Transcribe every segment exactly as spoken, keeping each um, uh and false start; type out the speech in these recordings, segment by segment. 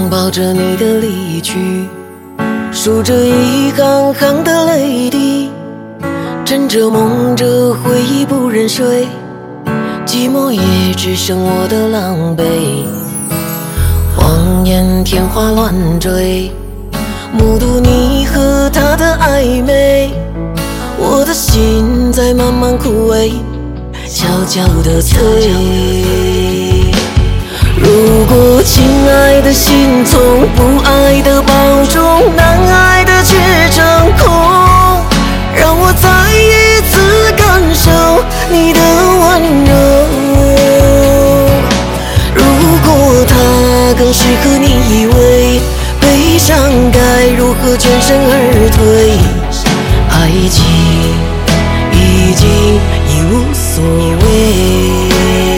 拥抱着你的离去，数着一行行的泪滴，枕着梦着回忆不忍睡，寂寞也只剩我的狼狈。谎言天花乱坠，目睹你和他的暧昧，我的心在慢慢枯萎，悄悄地碎。如果亲爱的心从不爱的包中，难爱的却成空，让我再一次感受你的温柔。如果它更适合你以为，悲伤该如何全身而退？爱情已经已无所谓。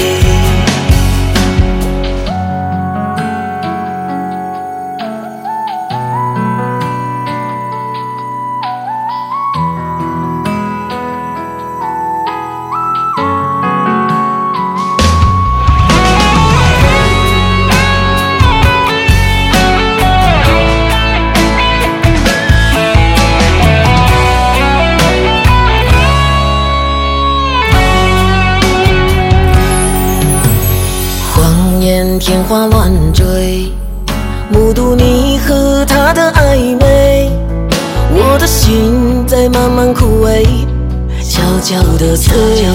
天花乱坠，目睹你和他的暧昧，我的心在慢慢枯萎，悄悄地碎。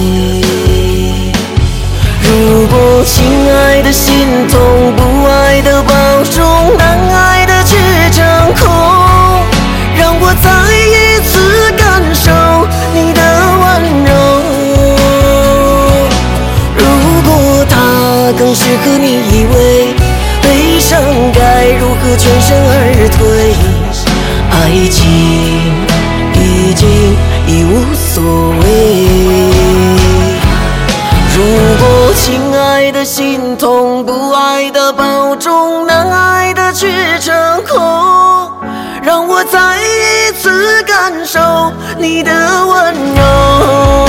如果亲爱的心从不爱的包中，难爱的却成空，让我再一次感受你的温柔。如果它更适合你以为，悲伤该如何全身而退？爱情已经已无所谓。如果亲爱的心痛不爱的包中，难爱的却成空，让我再一次感受你的温柔。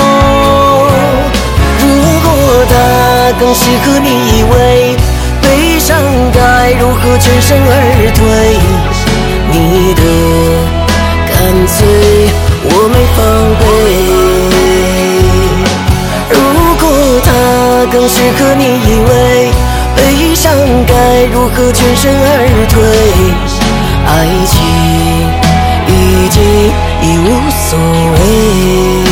如果它更适合你以为，悲伤该如何全身而退？你的干脆我没防备。如果它更适合你以为，悲伤该如何全身而退？爱情已经已无所谓。